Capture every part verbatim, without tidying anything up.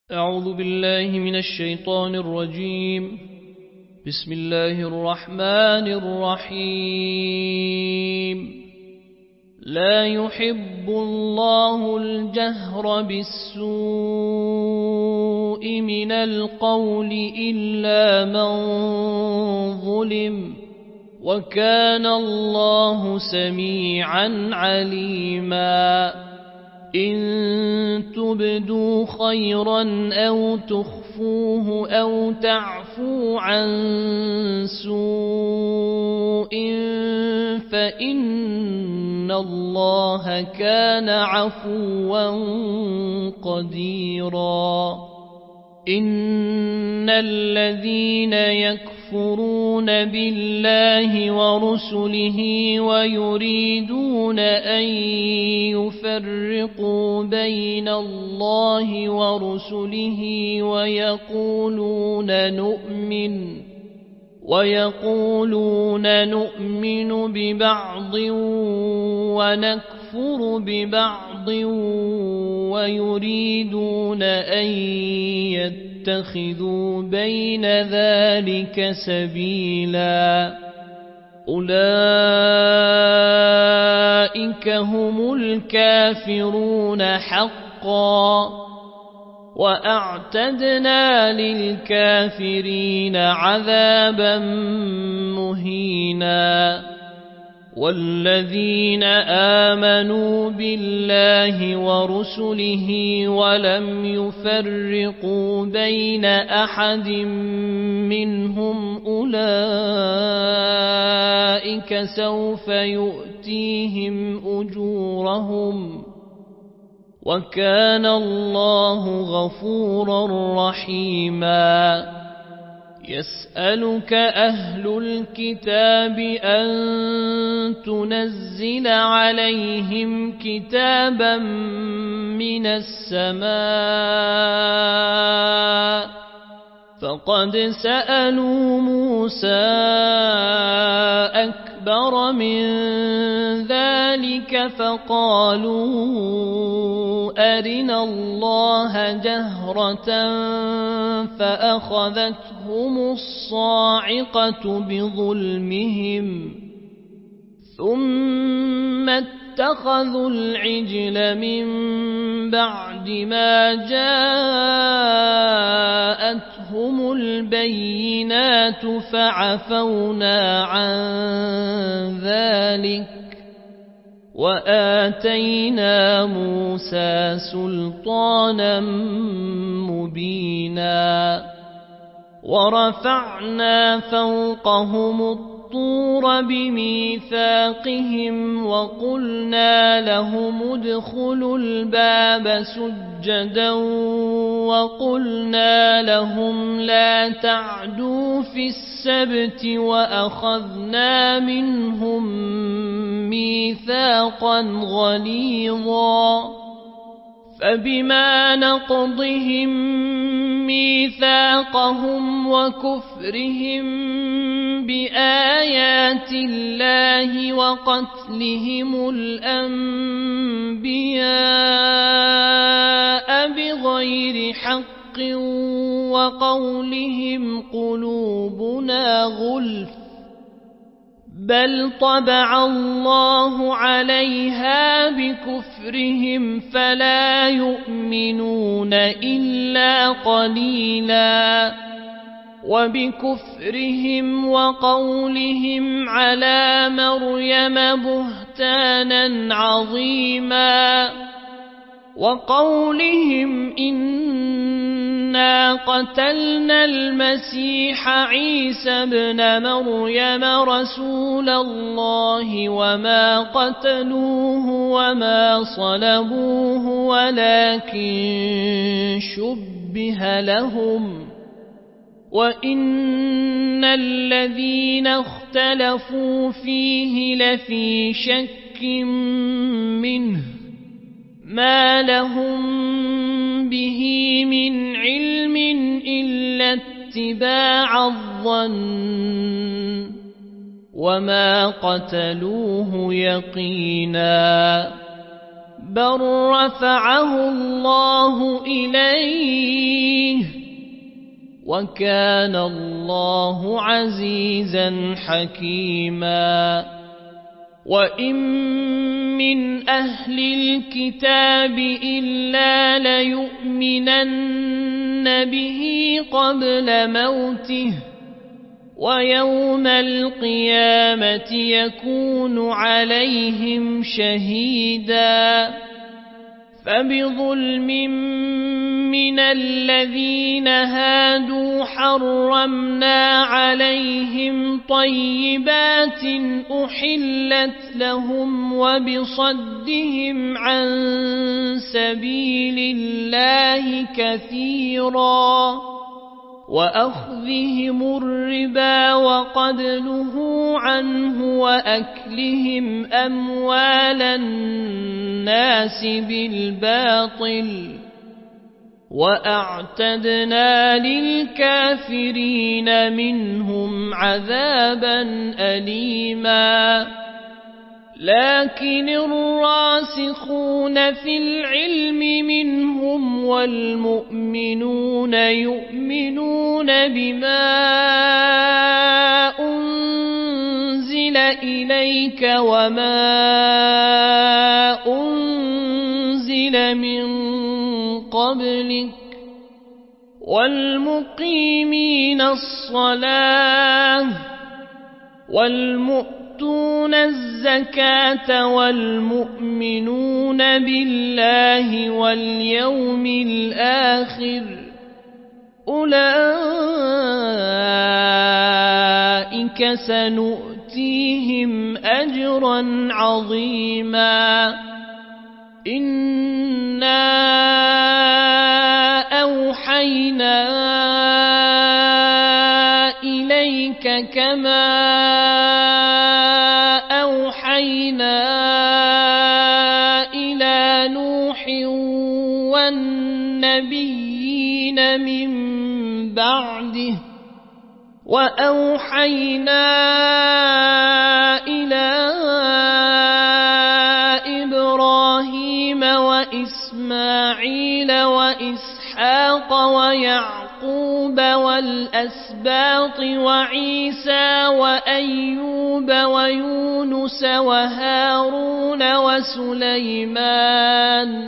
أعوذ بالله من الشيطان الرجيم. بسم الله الرحمن الرحيم. لا يحب الله الجهر بالسوء من القول إلا من ظلم، وكان الله سميعا عليما. إن تبدوا خيرا أو تخفوه أو تعفو عن سوء فإن الله كان عفوا قديرا. إن الذين يكفرون بالله ورسله ويريدون أن يفرقوا بين الله ورسله ويقولون نؤمن ويقولون نؤمن ببعض ونكفر ببعض ويريدون أن يتخذوا بين ذلك سبيلا، أولئك هم الكافرون حقا، وأعتدنا للكافرين عذابا مهينا. والذين آمنوا بالله ورسله ولم يفرقوا بين أحد منهم أولئك سوف يؤتيهم أجورهم، وكان الله غفورا رحيما. يسألك أهل الكتاب أن تنزل عليهم كتابا من السماء، فقد سألوا موسى أكبر من ذلك فقالوا أرنا الله جهرة فأخذتهم الصاعقة بظلمهم، ثم اتخذوا العجل من بعد ما جاءتهم البينات فعفونا عن ذلك وآتينا موسى سلطانا مبينا. ورفعنا فوقهم الطور بميثاقهم وقلنا لهم ادخلوا الباب سجدا وقلنا لهم لا تعدوا في السبت وأخذنا منهم ميثاقا غليظا. فبما نقضهم ميثاقهم وكفرهم بآيات الله وقتلهم الأنبياء بغير حق وقولهم قلوبنا غلف، بل طبع الله عليها بكفرهم فلا يؤمنون إلا قليلا. وبكفرهم وقولهم على مريم بهتانا عظيما، وقولهم إنا قتلنا المسيح عيسى ابن مريم رسول الله وما قتلوه وما صلبوه ولكن شبه لهم، وإن الذين اختلفوا فيه لفي شك منه ما لهم به من علم إلا اتباع الظن، وما قتلوه يقينا، بل رفعه الله إليه وكان الله عزيزا حكيما وإن من أهل الكتاب إلا ليؤمنن به قبل موته ويوم القيامة يكون عليهم شهيدا فبظلم من الذين هادوا حرمنا عليهم طيبات أحلت لهم وبصدهم عن سبيل الله كثيرا وأخذهم الربا وقد نهوا عنه وأكلهم أموال الناس بالباطل وأعتدنا للكافرين منهم عذابا أليما لكن الراسخون في العلم منهم والمؤمنون يؤمنون بما أنزل إليك وما أنزل من قبلك والمقيمين الصلاة والمؤمنين يؤتون الزكاة والمؤمنون بالله واليوم الآخر أولئك سنؤتيهم أجرا عظيما إنا أوحينا إليك كما أوحينا إلى نوح والنبيين من بعده وأوحينا إلى إبراهيم وإسماعيل وإسحاق ويعقوب والأسباط وعيسى وأيوب ويونس وهارون وسليمان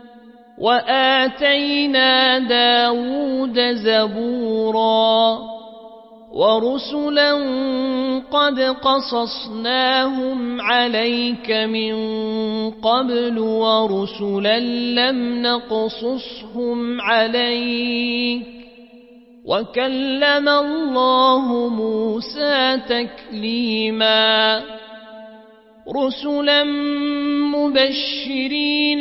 وآتينا داود زبورا ورسلا قد قصصناهم عليك من قبل ورسلا لم نقصصهم عليك وكلم الله موسى تكليما رسلا مبشرين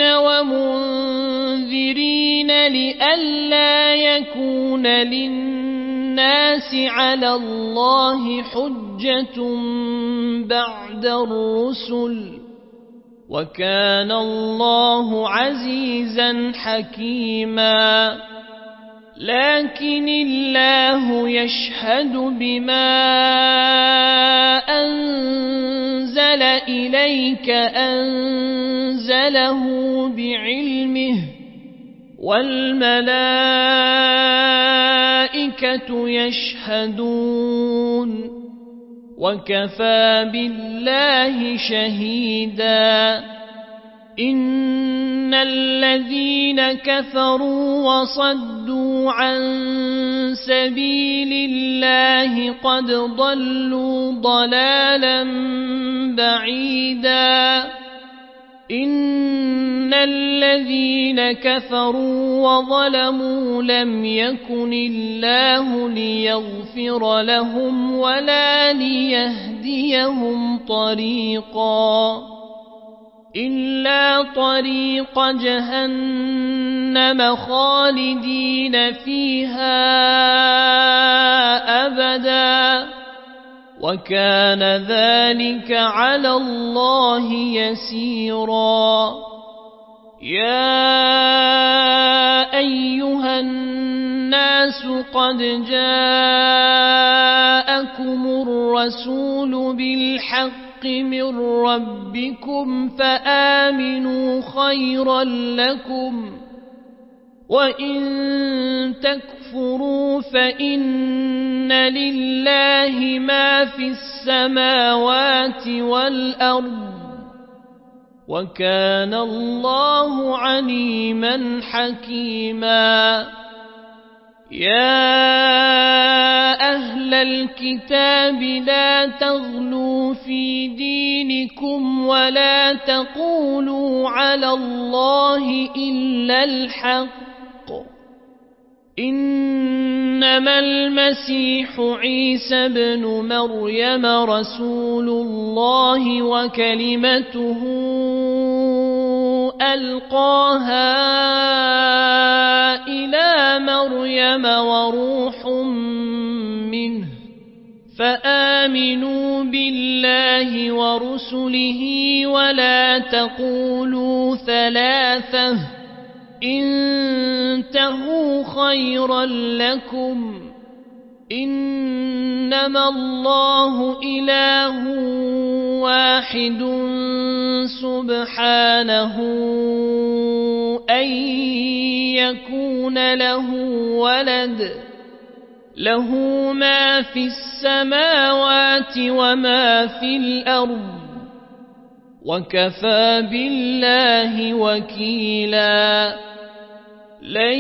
ومنذرين لئلا يكون للناس على الله حجة بعد الرسل وكان الله عزيزا حكيما لكن الله يشهد بما أنزل إليك أنزله بعلمه والملائكة يشهدون وكفى بالله شهيدا إن الذين كفروا وصدوا عن سبيل الله قد ضلوا ضلالا بعيدا إن الذين كفروا وظلموا لم يكن الله ليغفر لهم ولا ليهديهم طريقا إلا طريق جهنم خالدين فيها أبدا وكان ذلك على الله يسيرا يا أيها الناس قد جاءكم الرسول بالحق من ربكم فآمنوا خيرا لكم وإن تكفروا فإن لله ما في السماوات والأرض وكان الله عليما حكيما يا أهل الكتاب لا تغلوا في دينكم ولا تقولوا على الله إلا الحق إنما المسيح عيسى بن مريم رسول الله وكلمته ألقاها إلى مريم وروح منه فآمنوا بالله ورسله ولا تقولوا ثلاثة انتهوا خيرا لكم إنما الله إله واحد سبحانه أن يكون له ولد له ما في السماوات وما في الأرض وكفى بالله وكيلا لن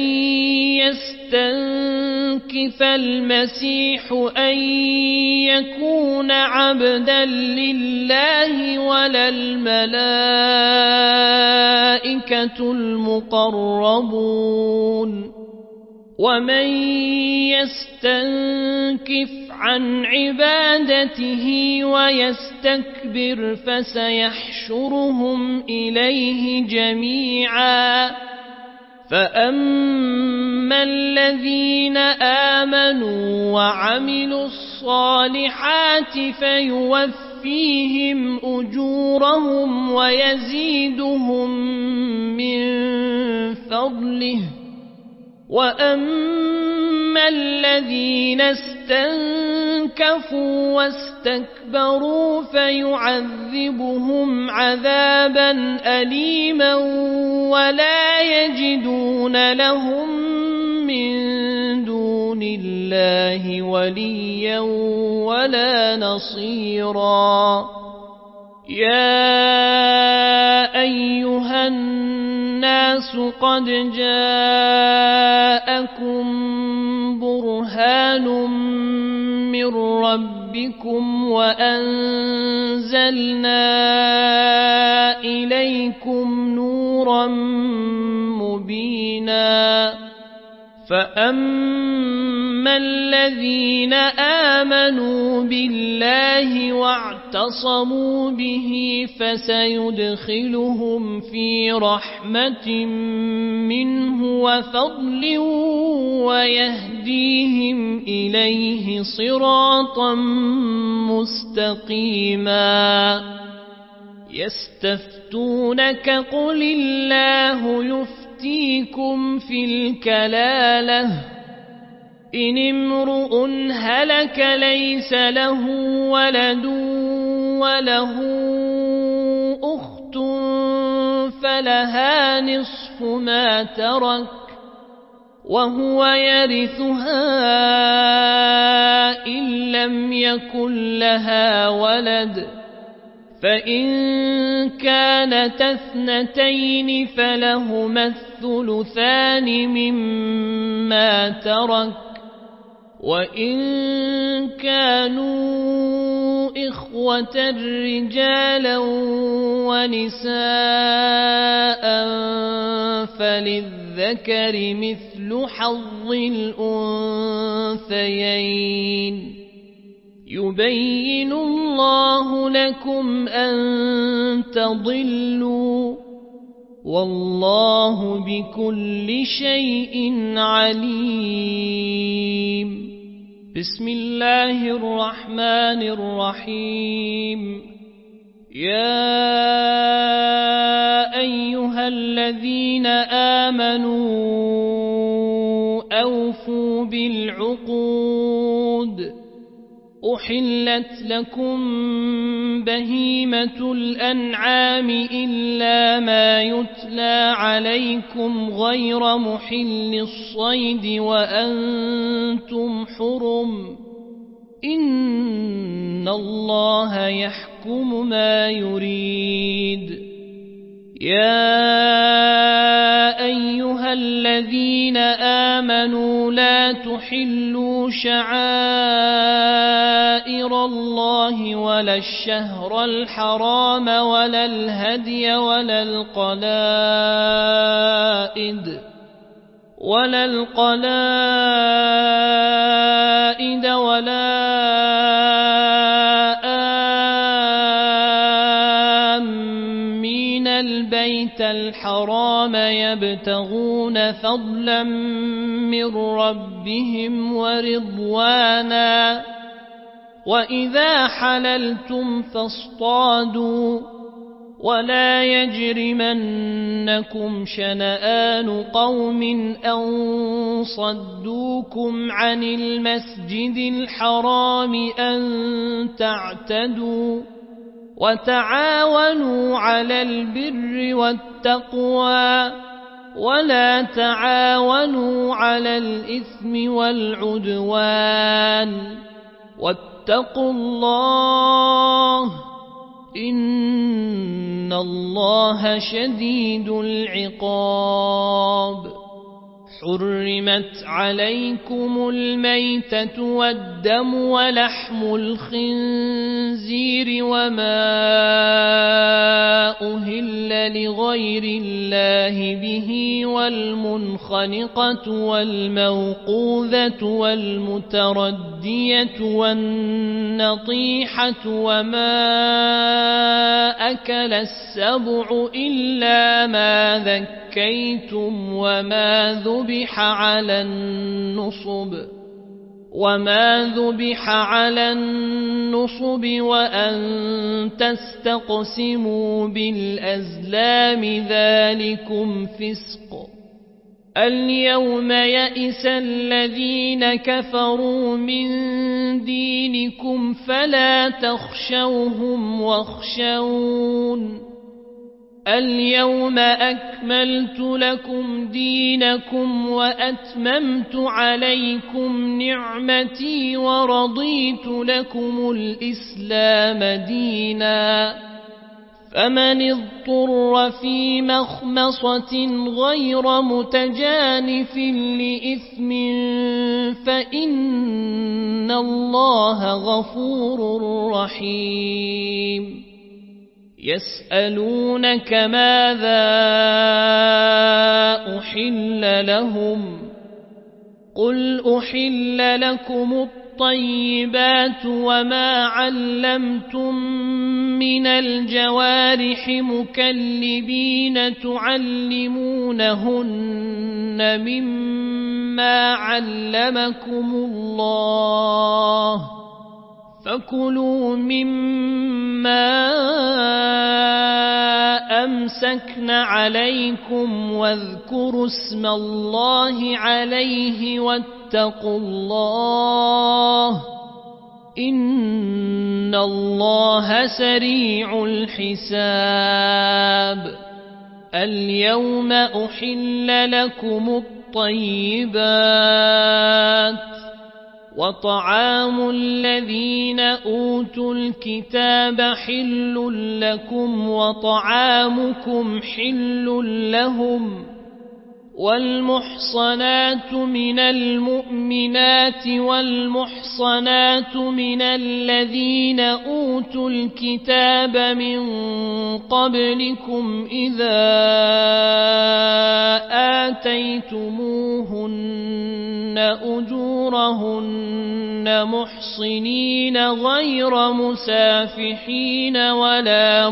يستنكف المسيح أن يكون عبدا لله ولا الملائكة المقربون ومن يستنكف عن عبادته ويستكبر فسيحشرهم إليه جميعا فأما الذين آمنوا وعملوا الصالحات فيوفيهم أجورهم ويزيدهم من فضله وأما الذين استنكفوا واستكبروا فيعذبهم عذابا أليما ولا يجدون لهم من دون الله وليا ولا نصيرا يا أيها الناس قد جاءكم برهان من ربكم وأنزلنا إليكم نورا مبينا فأما الذين آمنوا بالله واعتصموا به فسيدخلهم في رحمة منه وفضل ويهديهم إليه صراطا مستقيما يستفتونك قل الله يفتح يفتيكم في الكلالة إن امرؤ هلك ليس له ولد وله أخت فلها نصف ما ترك وهو يرثها إن لم يكن لها ولد فإن كانت اثنتين فلهما الثلثان مما ترك وإن كانوا إخوة رجالا ونساء فللذكر مثل حظ الأنثيين يبين الله لكم أن تضلوا والله بكل شيء عليم بسم الله الرحمن الرحيم يا أيها الذين آمنوا أوفوا بالعقود أحلت لكم بهيمة الأنعام إلا ما يتلى عليكم غير محل الصيد وأنتم حرم إن الله يحكم ما يريد يا أيها الذين آمنوا لا تحلوا شعائر الله ولا الشهر الحرام ولا الهدي ولا القلائد ولا القلائد ولا آمين البيت الحرام يبتغون فضلا من ربهم ورضوانا وإذا حللتم فاصطادوا ولا يجرمنكم شنآن قوم أن صدوكم عن المسجد الحرام أن تعتدوا وتعاونوا على البر والتقوى ولا تعاونوا على الإثم والعدوان واتقوا الله إن الله شديد العقاب حرمت عليكم الميتة والدم ولحم الخنزير وما أهل لغير الله به والمنخنقة والموقوذة والمتردية والنطيحة وما أكل السبع إلا ما ذكيتم وما ذبح على النصب وما ذبح على النصب وأن تستقسموا بالأزلام ذلكم فسق اليوم يئس الذين كفروا من دينكم فلا تخشوهم واخشون اليوم أكملت لكم دينكم وأتممت عليكم نعمتي ورضيت لكم الإسلام دينا فمن اضطر في مخمصة غير متجانف لإثم فإن الله غفور رحيم يسألونك ماذا أحل لهم قل أحل لكم الطيبات وما علمتم من الجوارح مكلبين تعلمونهن مما علمكم الله فكلوا مما أمسكن عليكم واذكروا اسم الله عليه واتقوا الله إن الله سريع الحساب اليوم أحل لكم الطيبات وطعام الذين أوتوا الكتاب حل لكم وطعامكم حل لهم والمحصنات من المؤمنات والمحصنات من الذين أوتوا الكتاب من قبلكم إذا آتيتموهن أجورهن محصنين غير مسافحين ولا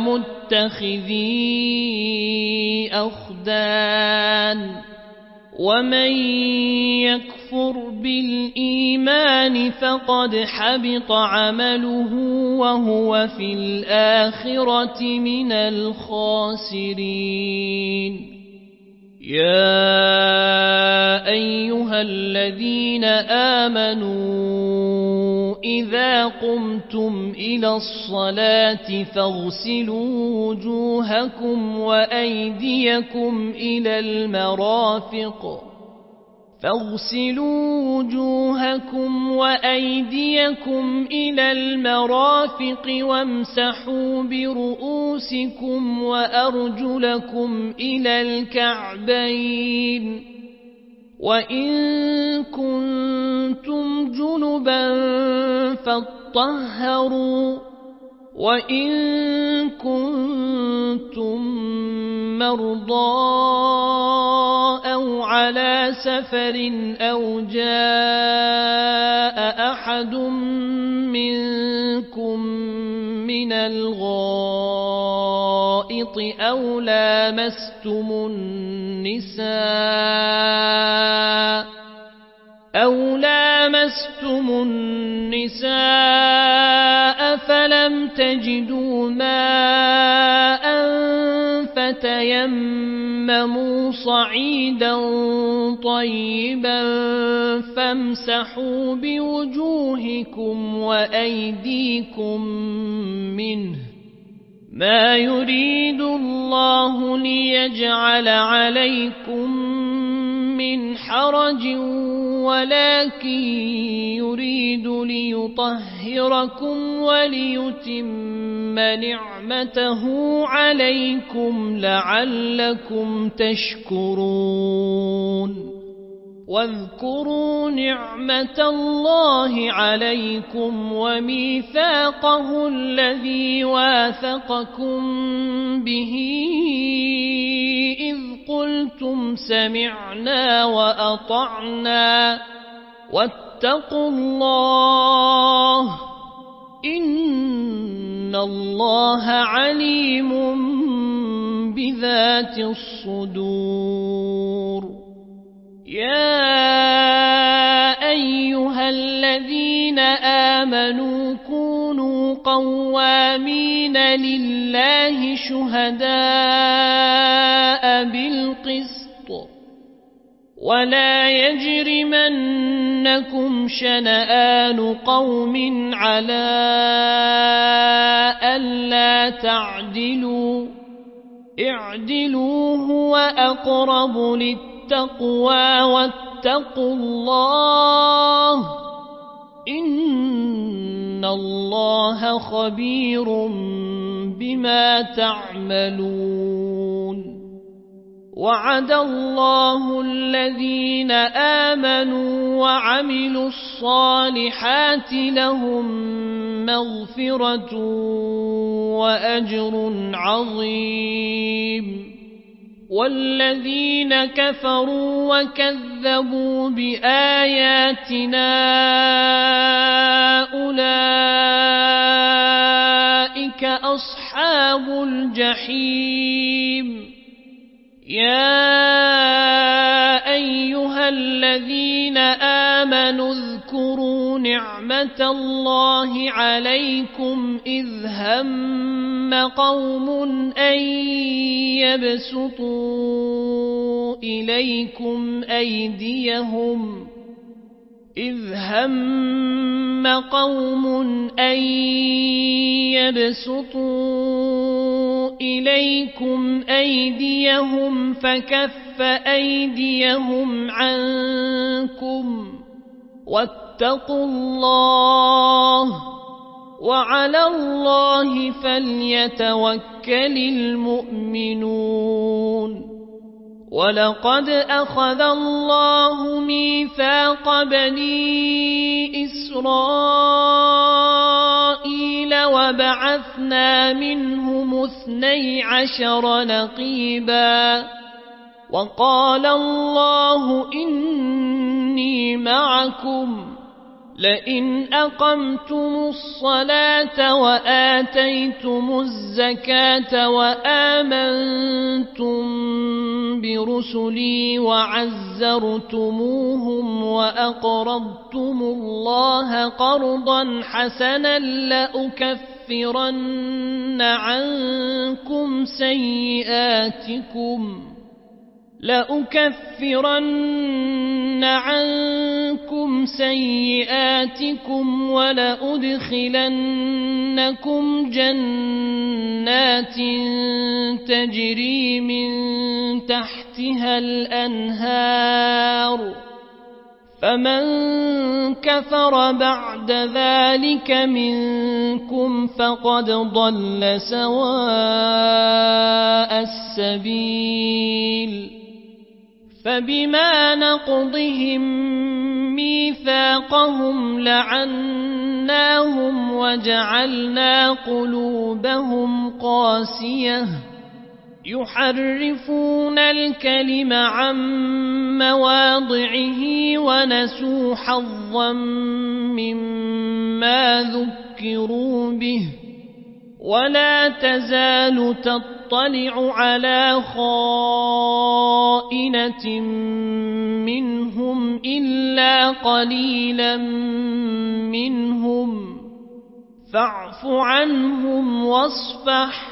متخذي أخدان ومن يكفر بالإيمان فقد حبط عمله وهو في الآخرة من الخاسرين يا أيها الذين آمنوا إذا قمتم إلى الصلاة فاغسلوا وجوهكم وأيديكم إلى المرافق فاغسلوا وجوهكم وأيديكم إلى المرافق وامسحوا برؤوسكم وأرجلكم إلى الكعبين وإن كنتم جنبا فاطهروا وإن كنتم مرضى أو على سفر أو جاء أحد منكم من الغائط أو لامستم النساء أو لامستم النساء فلم تجدوا ماء فتيمموا صعيدا طيبا فامسحوا بوجوهكم وأيديكم منه ما يريد الله ليجعل عليكم من حرج ولكن يريد ليطهركم وليتم نعمته عليكم لعلكم تشكرون واذكروا نعمة الله عليكم وميثاقه الذي واثقكم به إذ قلتم سمعنا وأطعنا واتقوا الله إن الله عليم بذات الصدور يا أيها الذين آمنوا كونوا قوامين لله شهداء بالقسط ولا يجرمنكم شنآن قوم على ألا تعدلوا اعدلوا هو أقرب للتقوى التقوى واتقوا الله إن الله خبير بما تعملون وعد الله الذين آمنوا وعملوا الصالحات لهم مغفرة وأجر عظيم والذين كفروا وكذبوا بآياتنا أولئك أصحاب الجحيم يا أيها الذين آمنوا اذكروا نعمة الله عليكم إذ هم قوم أن يبسطوا إليكم أيديهم إذ هم قوم أن يبسطوا إليكم أيديهم فكف أيديهم عنكم واتقوا الله وعلى الله فليتوكل المؤمنون ولقد أخذ الله ميثاق بني إسرائيل وبعثنا منهم اثني عشر نقيبا وقال الله إني معكم لئن أقمتم الصلاة وآتيتم الزكاة وآمنتم برسلي وعزرتموهم وأقرضتم الله قرضا حسنا لأكفرن عنكم سيئاتكم لأكفرن عنكم سيئاتكم ولأدخلنكم جنات تجري من تحتها الأنهار فمن كفر بعد ذلك منكم فقد ضل سواء السبيل فبما نقضهم ميثاقهم لعناهم وجعلنا قلوبهم قاسية يحرفون الكلم عن مواضعه ونسوا حظا مما ذكروا به ولا تزال تطلع على خائنة منهم إلا قليلا منهم فاعف عنهم واصفح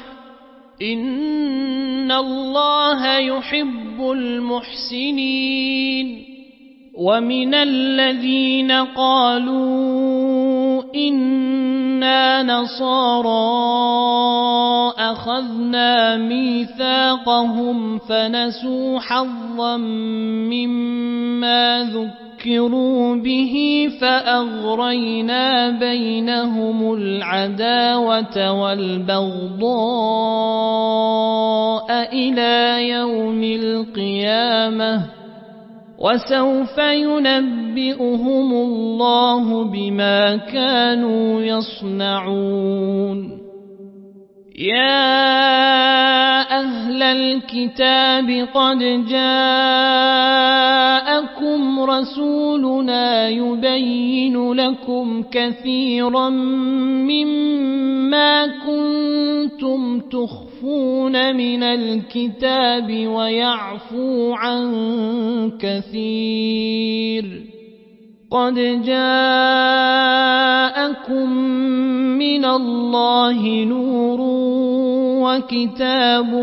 إن الله يحب المحسنين ومن الذين قالوا إنا نصارى أخذنا ميثاقهم فنسوا حظا مما ذكروا به فأغرينا بينهم العداوة والبغضاء إلى يوم القيامة وسوف ينبئهم الله بما كانوا يصنعون يا أهل الكتاب قد جاءكم رسولنا يبين لكم كثيرا مما كنتم تخفون من الكتاب ويعفو عن كثير قد جاءكم من الله نور وكتاب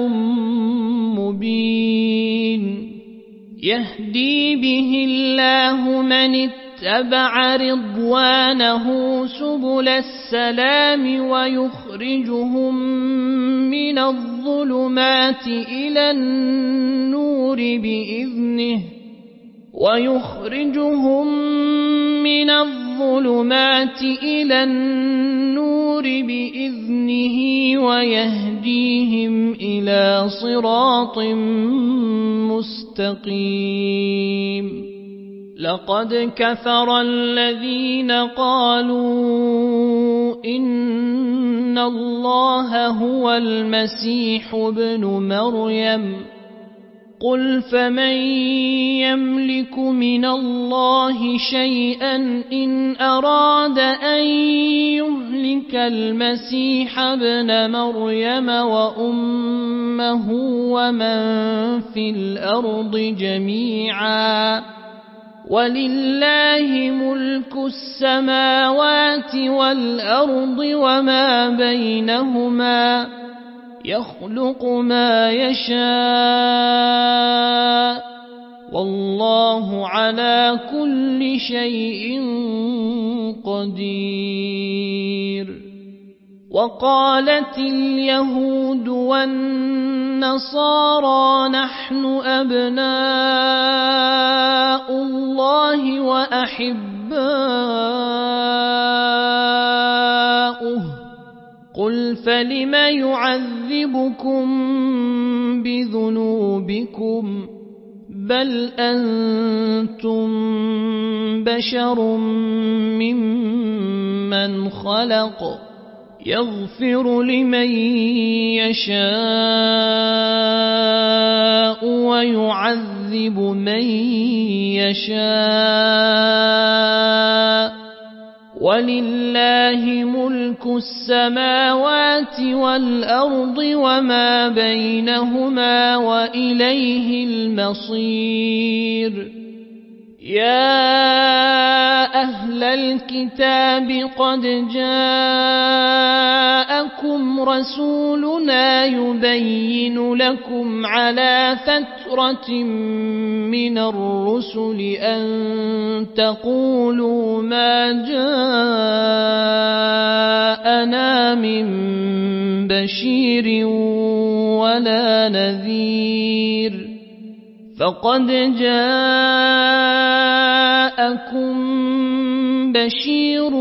مبين يهدي به الله من اتبع رضوانه سبل السلام ويخرجهم من الظلمات إلى النور بإذنه ويخرجهم من الظلمات إلى النور بإذنه ويهديهم إلى صراط مستقيم لقد كفر الذين قالوا إن الله هو المسيح ابن مريم قل فمن يملك من الله شيئا إن أراد أن يهلك المسيح ابن مريم وأمه ومن في الأرض جميعا ولله ملك السماوات والأرض وما بينهما يخلق ما يشاء والله على كل شيء قدير وقالت اليهود والنصارى نحن أبناء الله وأحباؤه قل فلم يعذبكم بذنوبكم بل أنتم بشر ممن خلق يغفر لمن يشاء ويعذب من يشاء ولله ملك السماوات والأرض وما بينهما وإليه المصير يا أهل الكتاب قد جاءكم رسولنا يبين لكم لكم على فترة من الرسل أن تقولوا ما جاءنا من بشير ولا نذير فقد جاءكم بشير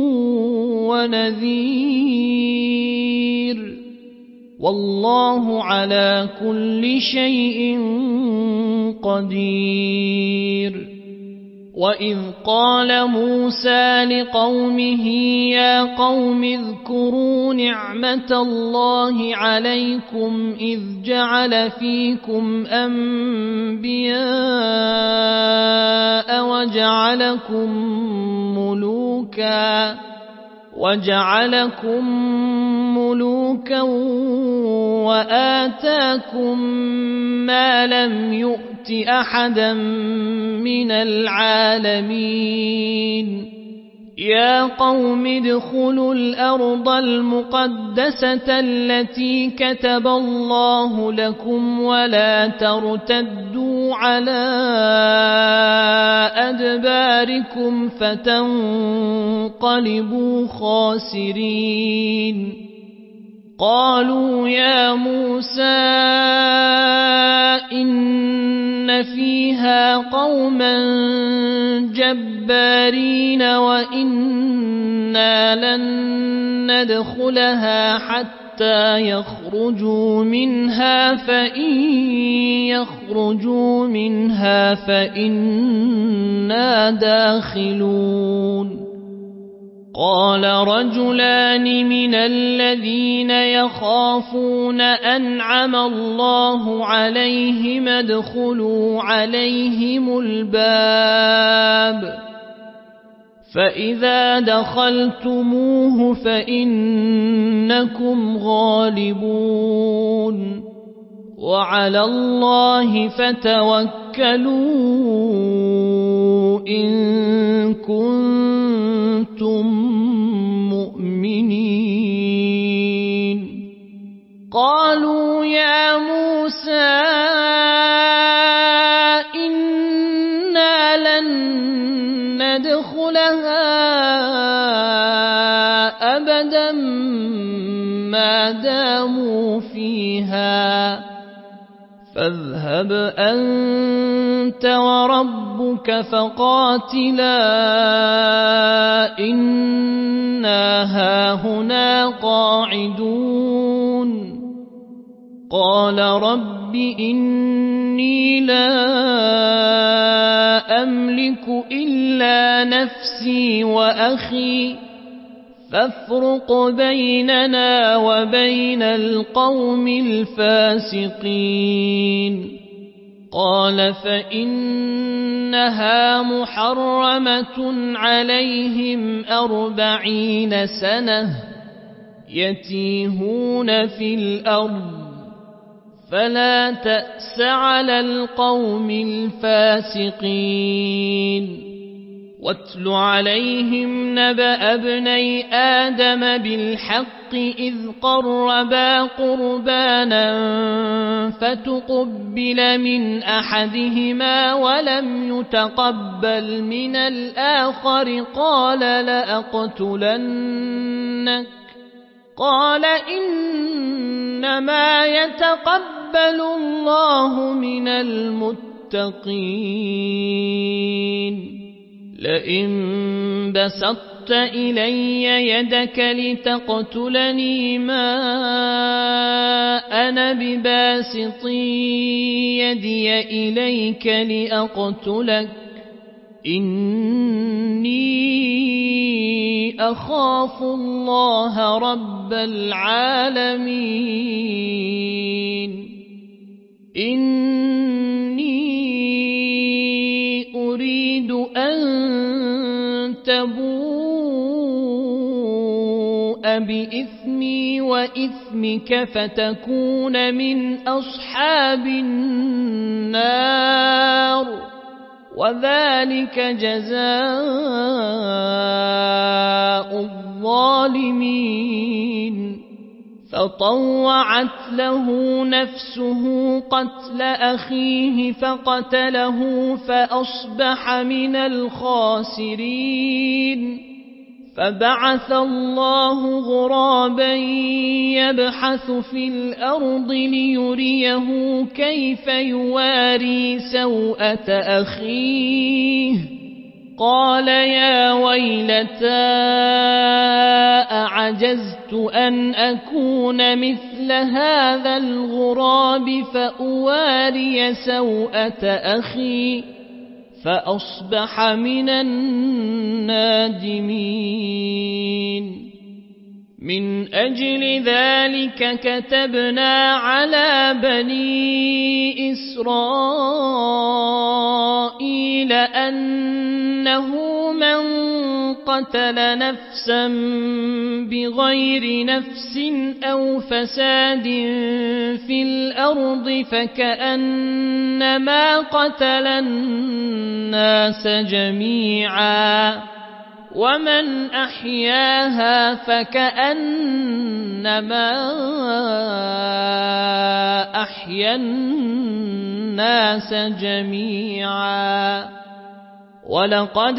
ونذير والله على كل شيء قدير. وإذ قال موسى لقومه يا قوم اذكروا نعمة الله عليكم إذ جعل فيكم أنبياء وجعلكم ملوكا وجعلكم ملوكا وآتاكم ما لم يؤت أحدا من العالمين. يا قوم ادخلوا الأرض المقدسة التي كتب الله لكم ولا ترتدوا على أدباركم فتنقلبوا خاسرين. قالوا يا موسى إن فيها قوما جبارين وإنا لن ندخلها حتى يخرجوا منها فإن يخرجوا منها فإنا داخلون. قال رجلان من الذين يخافون أنعم الله عليهم ادخلوا عليهم الباب فإذا دخلتموه فإنكم غالبون وعلى الله فتوكلوا إن كنتم مؤمنين. قالوا يا موسى إنا لن ندخلها أبدا ما داموا فيها فاذهب أنت وربك فقاتلا إنا هاهنا قاعدون. قال رب إني لا أملك إلا نفسي وأخي فافرق بيننا وبين القوم الفاسقين. قال فإنها محرمة عليهم أربعين سنة يتيهون في الأرض فلا تأس على القوم الفاسقين. واتل عليهم نبأ ابني آدم بالحق إذ قربا قربانا فتقبل من أحدهما ولم يتقبل من الآخر قال لأقتلنك قال إنما يتقبل الله من المتقين. لئن بسطت إلي يدك لتقتلني ما أنا بباسط يدي إليك لأقتلك إني أخاف الله رب العالمين. إني أريد أن تبوء بإثمي وإثمك فتكون من أصحاب النار وذلك جزاء الظالمين. فطوعت له نفسه قتل أخيه فقتله فأصبح من الخاسرين فبعث الله غرابا يبحث في الأرض ليريه كيف يواري سوءة أخيه قال يا ويلتى أعجزت أن أكون مثل هذا الغراب فأواري سوءة أخي فأصبح من النادمين من أجل ذلك كتبنا على بني إسرائيل أنه من قتل نفسا بغير نفس أو فساد في الأرض فكأنما قتل الناس جميعا ومن أحياها فكأنما أحيا الناس جميعا ولقد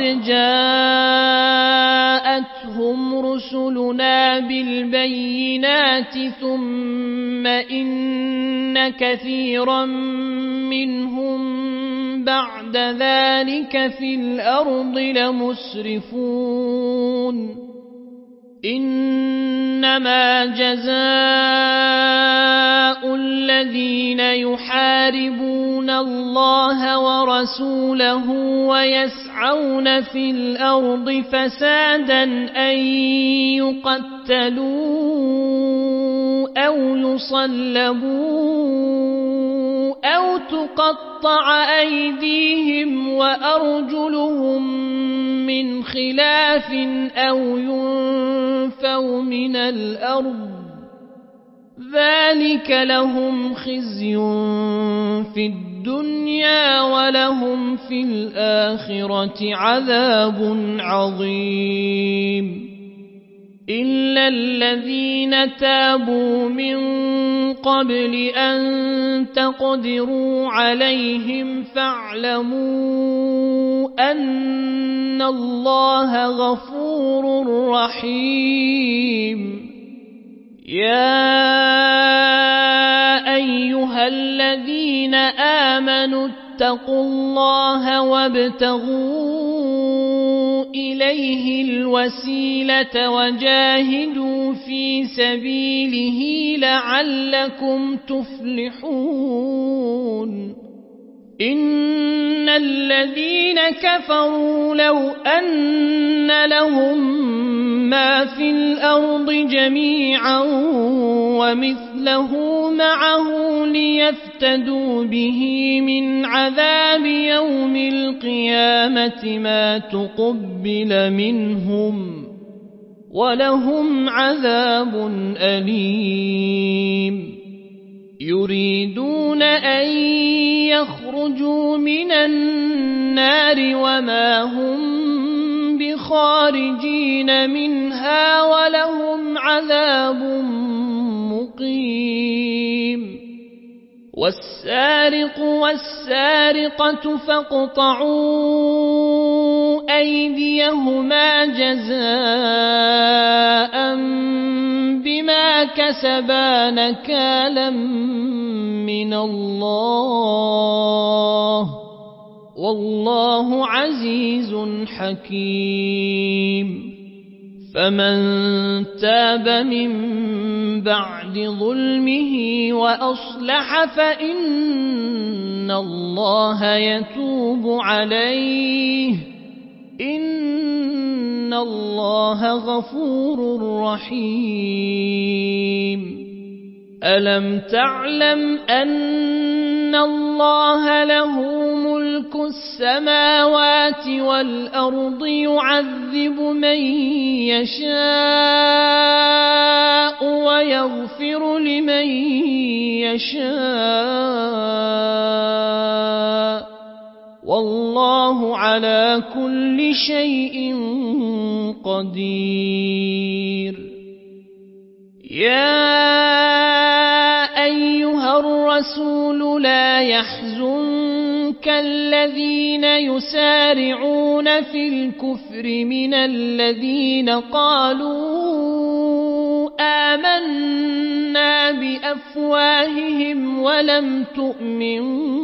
جاءتهم رسلنا بالبينات ثم إن كثيرا منهم بعد ذلك في الأرض لمسرفون إنما جزاء الذين يحاربون الله ورسوله ويسعون في الأرض فسادا أن يقتلوا أو يصلبوا أو تقطع أيديهم وأرجلهم من خلاف أو ينفوا من الأرض ذلك لهم خزي في الدنيا ولهم في الآخرة عذاب عظيم إلا الذين تابوا من قبل أن تقدروا عليهم فاعلموا أن الله غفور رحيم يا أيها الذين آمنوا اتقوا الله وابتغوا إليه الوسيلة وجاهدوا في سبيله لعلكم تفلحون إن الذين كفروا لو أن لهم ما في الأرض جميعا ومثله معه ليفتدوا به من عذاب يوم القيامة ما تقبل منهم ولهم عذاب أليم يريدون أن يخرجوا من النار وما هم بخارجين منها ولهم عذاب مقيم والسارق والسارقة فاقطعوا أيديهما جزاء بما كسبا نكالا من الله والله عزيز حكيم فمن تاب من بعد ظلمه وأصلح فإن الله يتوب عليه إن الله غفور رحيم ألم تعلم أن الله له ملك السماوات والأرض يعذب من يشاء ويغفر لمن يشاء والله على كل شيء قدير يا أيها الرسول لا يحزنك الذين يسارعون في الكفر من الذين قالوا آمنا بأفواههم ولم تؤمن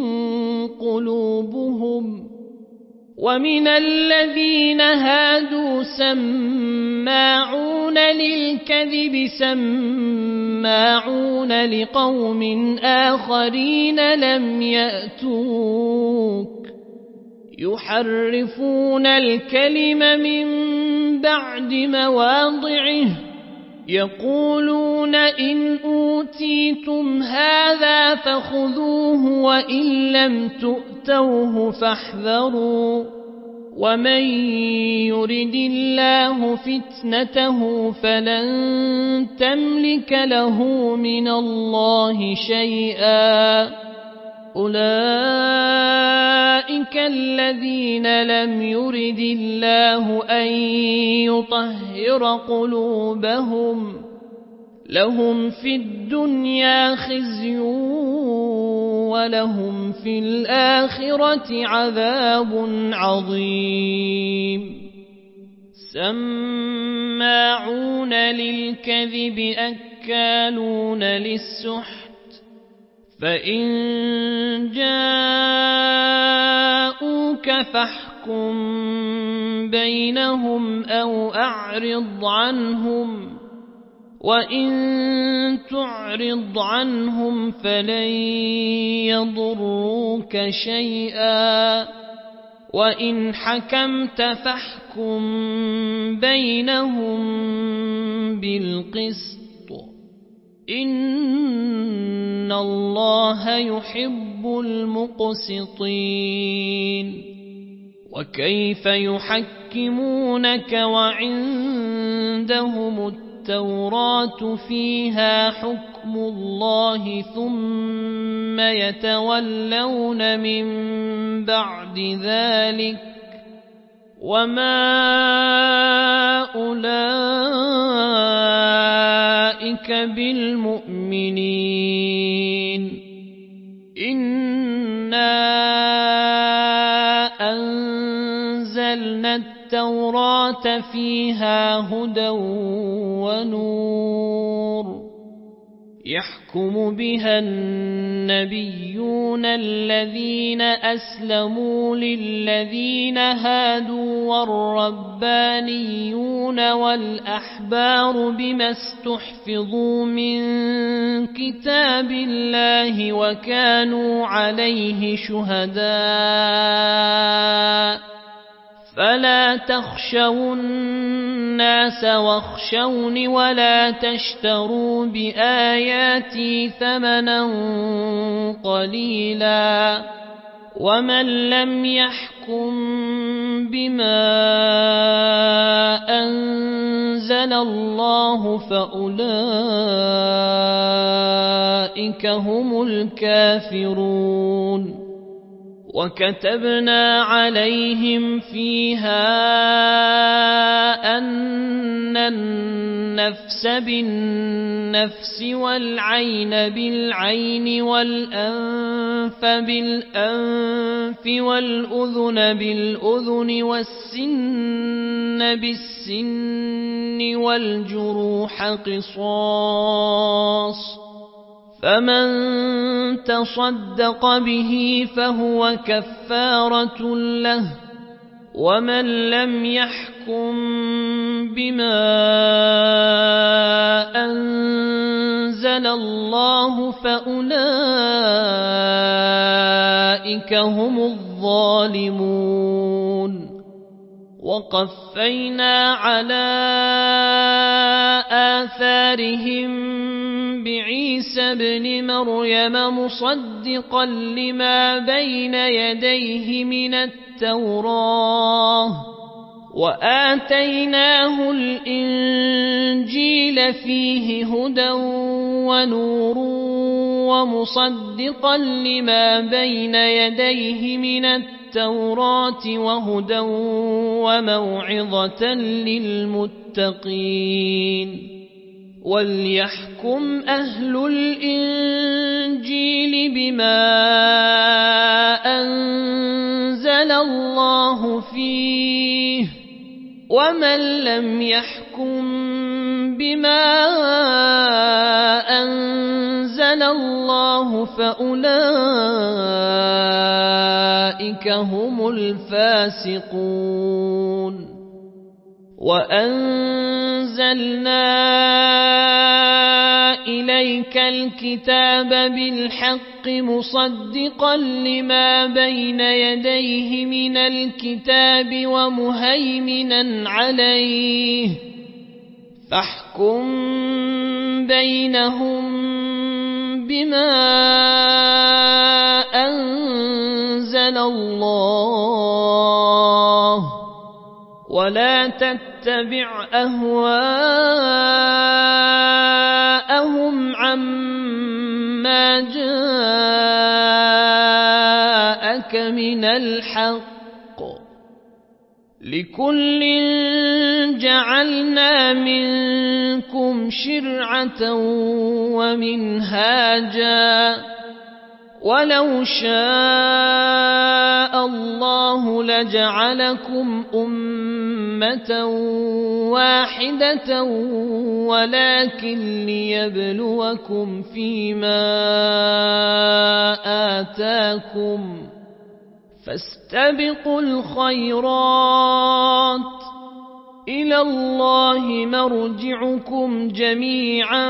قلوبهم ومن الذين هادوا سماعون للكذب سماعون لقوم آخرين لم يأتوك يحرفون الكلم من بعد مواضعه يقولون إن أوتيتم هذا فخذوه وإن لم تؤتوه فاحذروا ومن يرد الله فتنته فلن تملك له من الله شيئا أولئك الذين لم يرد الله أن يطهر قلوبهم لهم في الدنيا خزي ولهم في الآخرة عذاب عظيم سماعون للكذب أكالون للسحت فإن جاءوك فاحكم بينهم أو أعرض عنهم وإن تعرض عنهم فلن يضروك شيئا وإن حكمت فاحكم بينهم بالقسط إن الله يحب المقسطين وكيف يحكمونك وعندهم التوراة فيها حكم الله ثم يتولون من بعد ذلك وما أولئك بالمؤمنين إنا أنزلنا التوراة فيها هدى ونور يحكم بها النبيون الذين أسلموا للذين هادوا والربانيون والأحبار بما استحفظوا من كتاب الله وكانوا عليه شهداء فلا تخشوا الناس واخشوني ولا تشتروا بآياتي ثمنا قليلا ومن لم يحكم بما أنزل الله فأولئك هم الكافرون وكتبنا عليهم فيها أن النفس بالنفس والعين بالعين والأنف بالأنف والأذن بالأذن والسن بالسن والجروح قصاص فمن تصدق به فهو كفارة له ومن لم يحكم بما أنزل الله فأولئك هم الظالمون وقفينا على آثارهم بعيسى ابن مريم مصدقا لما بين يديه من التوراة وآتيناه الإنجيل فيه هدى ونور ومصدقا لما بين يديه من التوراة وهدى وموعظة للمتقين وليحكم أهل الإنجيل بما أنزل الله فيه ومن لم يحكم بما أنزل الله فأولئك هم الفاسقون وأنزلنا إليك الكتاب بالحق مصدقا لما بين يديه من الكتاب ومهيمنا عليه فاحكم بينهم بما أنزل الله ولا تتبع أهواءهم عما جاءك من الحق لكل جعلنا منكم شرعة ومنهاجا ولو شاء الله لجعلكم أمة واحدة ولكن ليبلوكم فيما آتاكم فاستبقوا الخيرات إلى الله مرجعكم جميعا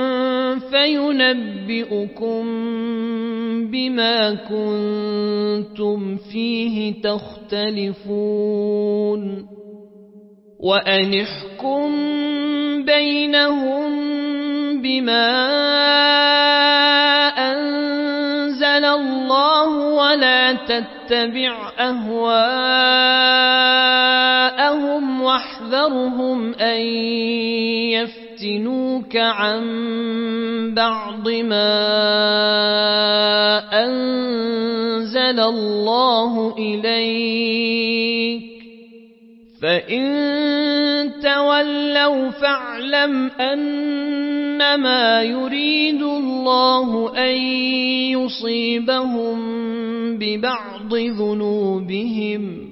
فينبئكم بما كنتم فيه تختلفون وأن احكم بينهم بما أنزل الله ولا تتبع أهواءهم واحذرهم أن يفتنوك عن بعض ما أنزل الله إليك فإن تولوا فاعلم أنما يريد الله أن يصيبهم ببعض ذنوبهم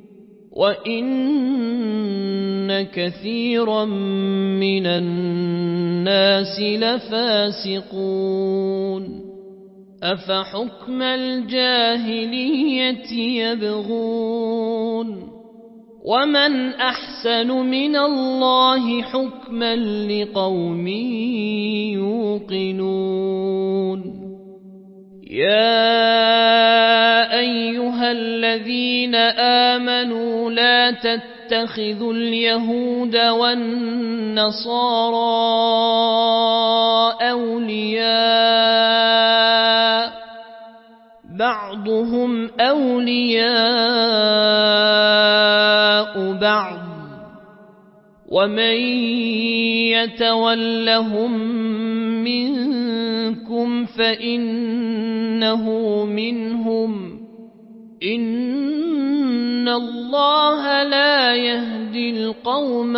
وإن كثيرا من الناس لفاسقون أفحكم الجاهلية يبغون ومن أحسن من الله حكما لقوم يوقنون يا أيها الذين آمنوا لا تتخذوا اليهود والنصارى أولياء بعضهم أولياء بعض ومن يتولهم منكم فإنه منهم إن الله لا يهدي القوم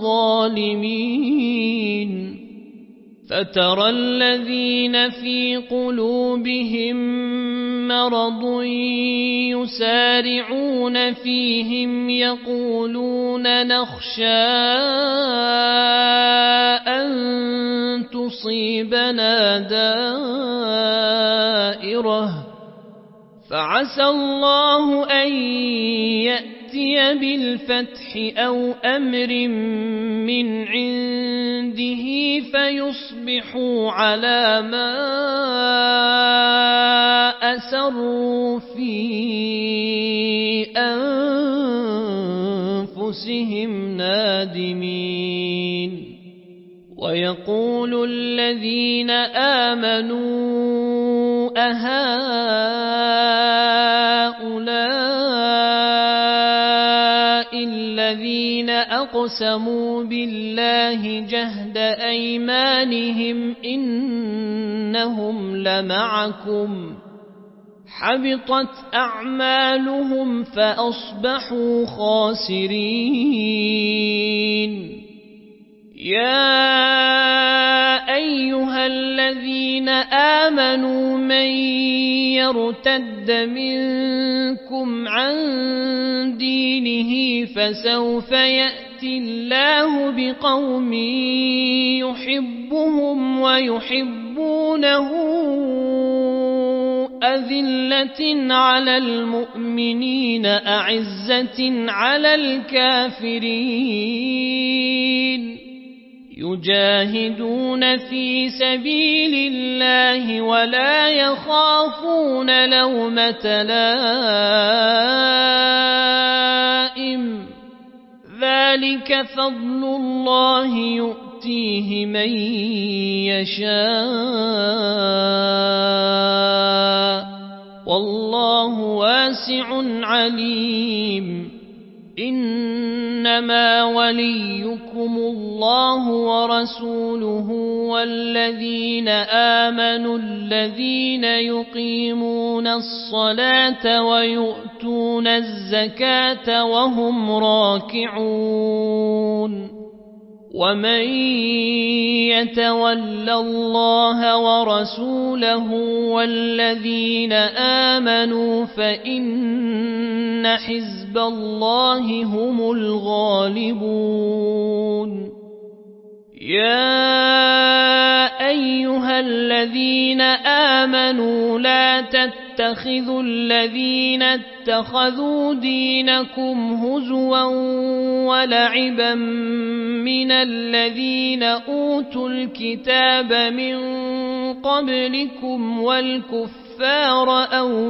الظالمين فترى الذين في قلوبهم مرض يسارعون فيهم يقولون نخشى أن تصيبنا دائرة فعسى الله أن يأتي بالفتح أو أمر من عنده فيصبحوا على ما أسروا في أنفسهم نادمين ويقول الذين آمنوا أهؤلاء الذين أقسموا بالله جهد أيمانهم إنهم لمعكم حبطت أعمالهم فأصبحوا خاسرين يا آمنوا من يرتد منكم عن دينه فسوف يأتي الله بقوم يحبهم ويحبونه أذلة على المؤمنين أعزة على الكافرين يجاهدون في سبيل الله ولا يخافون لومة لائم ذلك فضل الله يؤتيه من يشاء والله واسع عليم إنما وليكم الله ورسوله والذين آمنوا الذين يقيمون الصلاة ويؤتون الزكاة وهم راكعون ومن يتول الله ورسوله والذين آمنوا فإن حزب الله هم الغالبون يا أيها الذين آمنوا لا تتخذوا الذين اتخذوا دينكم هزوا ولعبا من الذين أوتوا الكتاب من قبلكم والكفار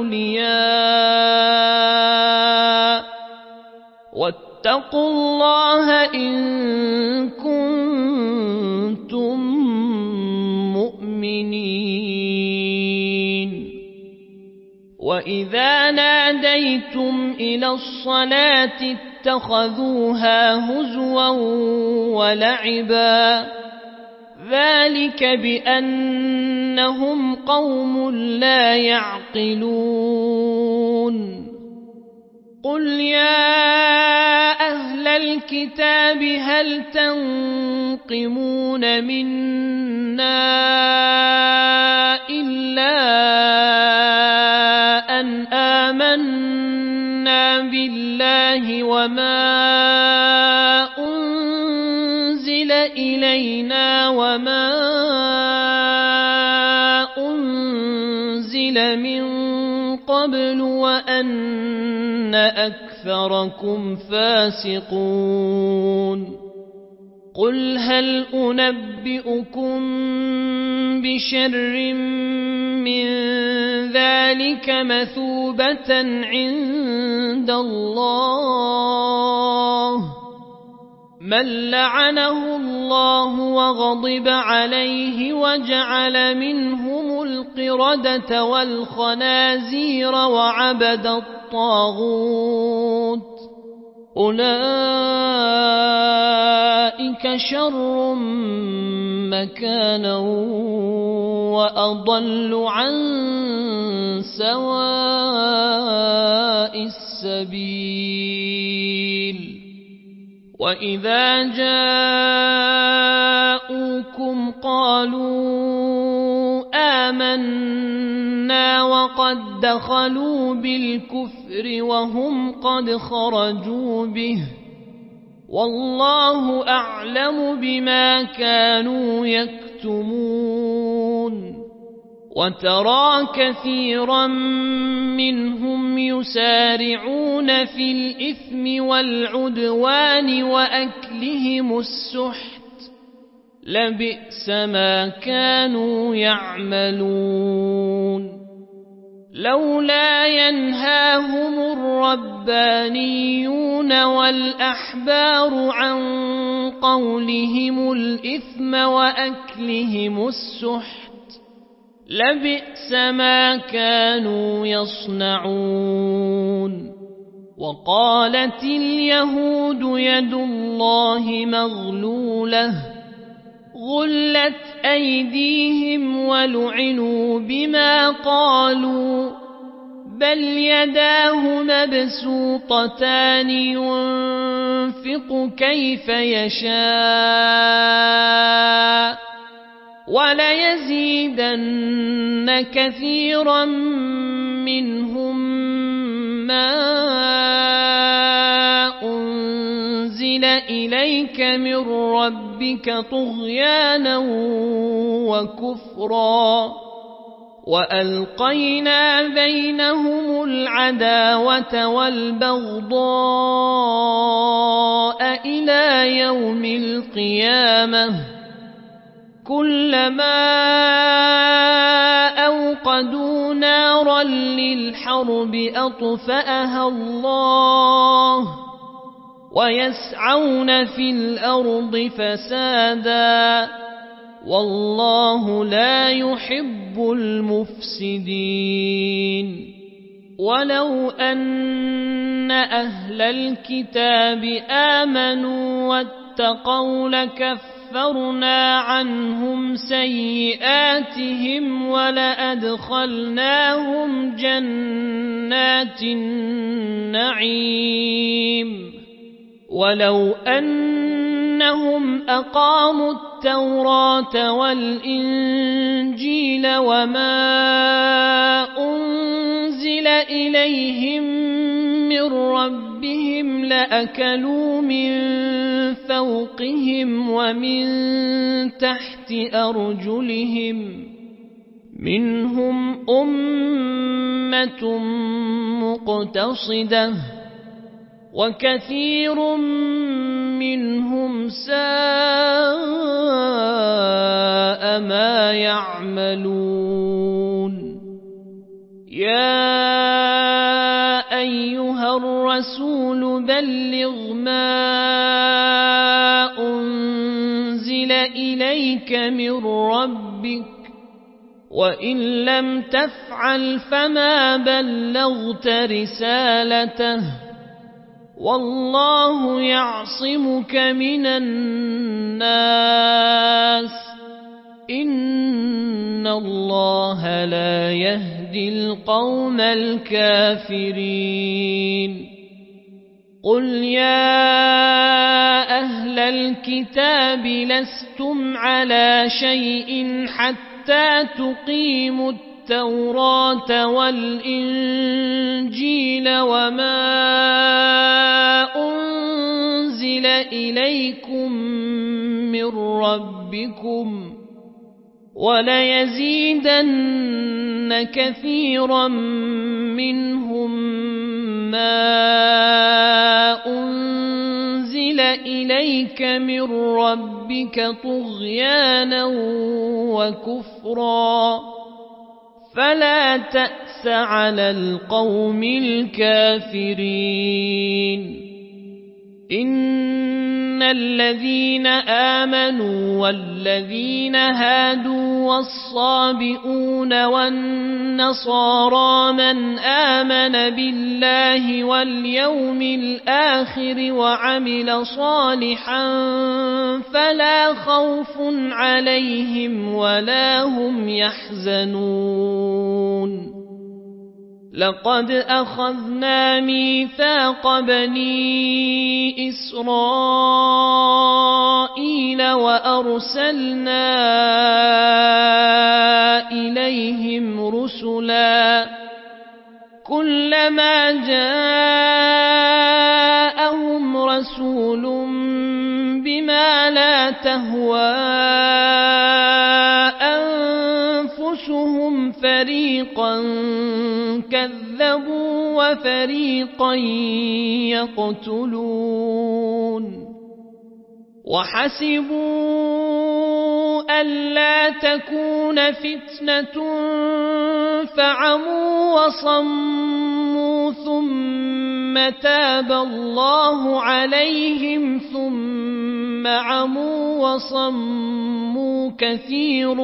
أولياء واتقوا الله إن كنتم مؤمنين وإذا ناديتم إلى الصلاة اتخذوها هزوا ولعبا ذلك بأنهم قوم لا يعقلون قل يا أهل الكتاب هل تنقمون منا إلا أن آمنا بالله وما أنزل إلينا وما أنزل من قبل وأن أكثركم فاسقون قل هل أنبئكم بشر من ذلك مثوبة عند الله من لعنه الله وغضب عليه وجعل منهم القردة والخنازير وعبد الطاغوت أولئك شر مكانا وأضل عن سواء السبيل وإذا جاءوكم قالوا آمنا وقد دخلوا بالكفر وهم قد خرجوا به والله أعلم بما كانوا يكتمون وترى كثيرا منهم يسارعون في الإثم والعدوان وأكلهم السحت لبئس ما كانوا يعملون لولا ينهاهم الربانيون والأحبار عن قولهم الإثم وأكلهم السحت لبئس ما كانوا يصنعون وقالت اليهود يد الله مغلولة غلت أيديهم ولعنوا بما قالوا بل يداه مبسوطتان ينفق كيف يشاء وليزيدن كثيرا منهم ما أنزل إليك من ربك طغيانا وكفرا وألقينا بينهم العداوة والبغضاء إلى يوم القيامة كلما أوقدوا نارا للحرب أطفأها الله ويسعون في الأرض فسادا والله لا يحب المفسدين ولو أن أهل الكتاب آمنوا واتقوا لكفرنا عنهم سيئاتهم ولأدخلناهم جنات النعيم ولو أنهم أقاموا التوراة والإنجيل وما أنزل إليهم من ربهم لأكلوا من فوقهم ومن تحت أرجلهم منهم أمة مقتصدة وكثير منهم ساء ما يعملون يا أيها الرسول بلغ ما أنزل إليك من ربك وإن لم تفعل فما بلغت رسالته والله يعصمك من الناس إن الله لا يهدي القوم الكافرين قل يا أهل الكتاب لستم على شيء حتى تقيموا التوراة والإنجيل وما أنزل إليكم من ربكم وليزيدن كثيرا منهم ما أنزل إليك من ربك طغيانا وكفرا فلا تأس على القوم الكافرين إن الذين آمنوا والذين هادوا والصابئون والنصارى من آمن بالله واليوم الآخر وعمل صالحا فلا خوف عليهم ولا هم يحزنون لقد أخذنا ميثاق بني إسرائيل وأرسلنا إليهم رسلا كلما جاءهم رسول بما لا تهوى أنفسهم فريقا كذبوا وفريقا يقتلون وحسبوا ألا تكون فتنة فعموا وصموا ثم تاب الله عليهم ثم عموا وصموا كثير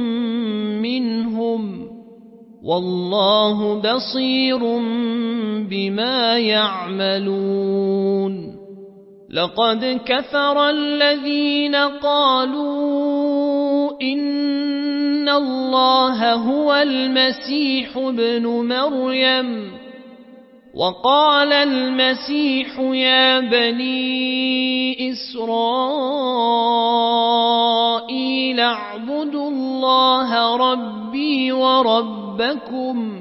منهم والله بصير بما يعملون لقد كفر الذين قالوا إن الله هو المسيح ابن مريم وقال المسيح يا بني إسرائيل اعبدوا وربكم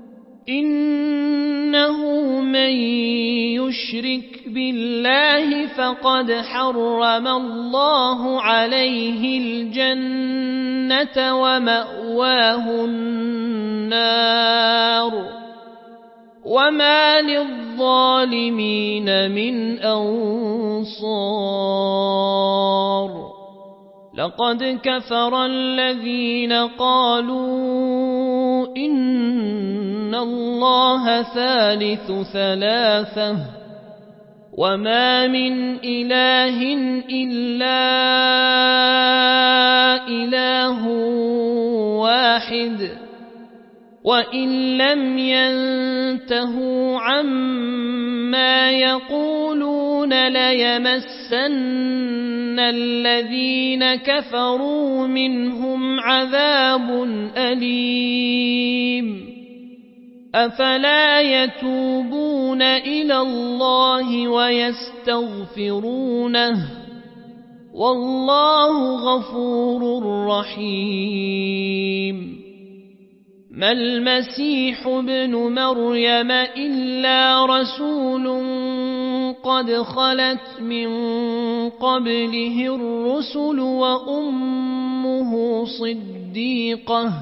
إنه من يشرك بالله فقد حرم الله عليه الجنة ومأواه النار وما للظالمين من أنصار لقد كفر الذين قالوا إن الله ثالث ثلاثة وما من إله إلا إله واحد وإن لم ينتهوا عما يقولون ليمسن الذين كفروا منهم عذاب أليم أفلا يتوبون إلى الله ويستغفرونه والله غفور رحيم ما المسيح ابن مريم إلا رسول قد خلت من قبله الرسل وأمه صديقة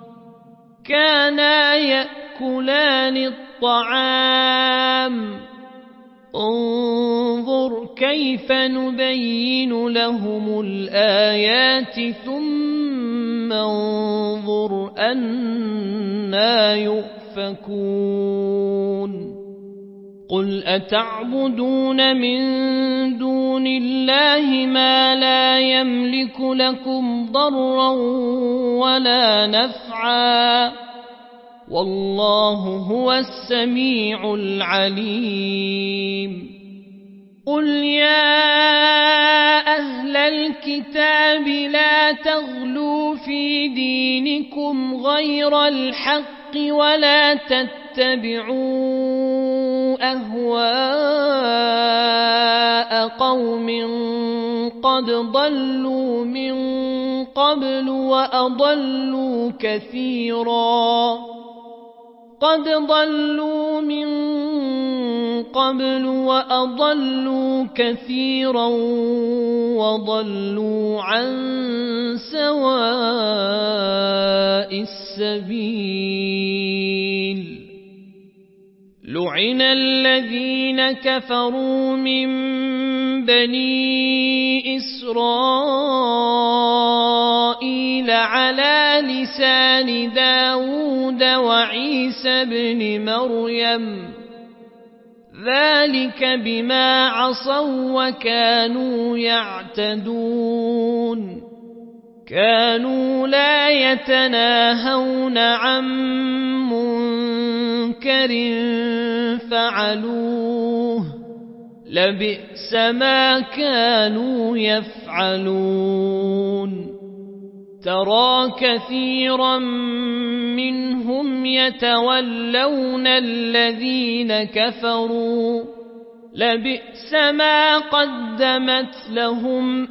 كانا يأكلان الطعام انظر كيف نبين لهم الآيات ثم انظر أنى يؤفكون قل أتعبدون من دون الله ما لا يملك لكم ضرا ولا نفعا والله هو السميع العليم قل يا أهل الكتاب لا تغلوا في دينكم غير الحق ولا تتبعوا أهواء قوم قد ضلوا من قبل وأضلوا كثيرا قد ضلوا من قبل وأضلوا كثيرا وضلوا عن سواء السبيل لعن الذين كفروا من بني إسرائيل على لسان داود وعيسى بن مريم ذلك بما عصوا وكانوا يعتدون كانوا لا يتناهون عن منكر فعلوه لبئس ما كانوا يفعلون ترى كثيرا منهم يتولون الذين كفروا لبئس ما قدمت لهم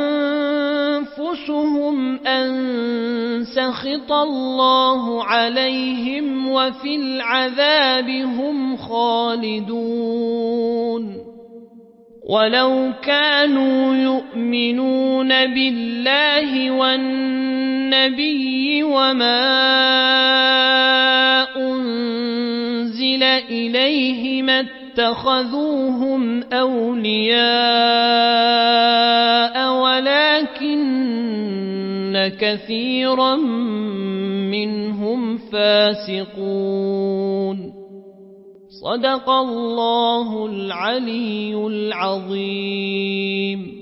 أنفسهم أن سخط الله عليهم وفي العذاب هم خالدون ولو كانوا يؤمنون بالله والنبي وما أنزل إليه ما اتخذوهم أولياء ولكن كثيرا منهم فاسقون صدق الله العلي العظيم.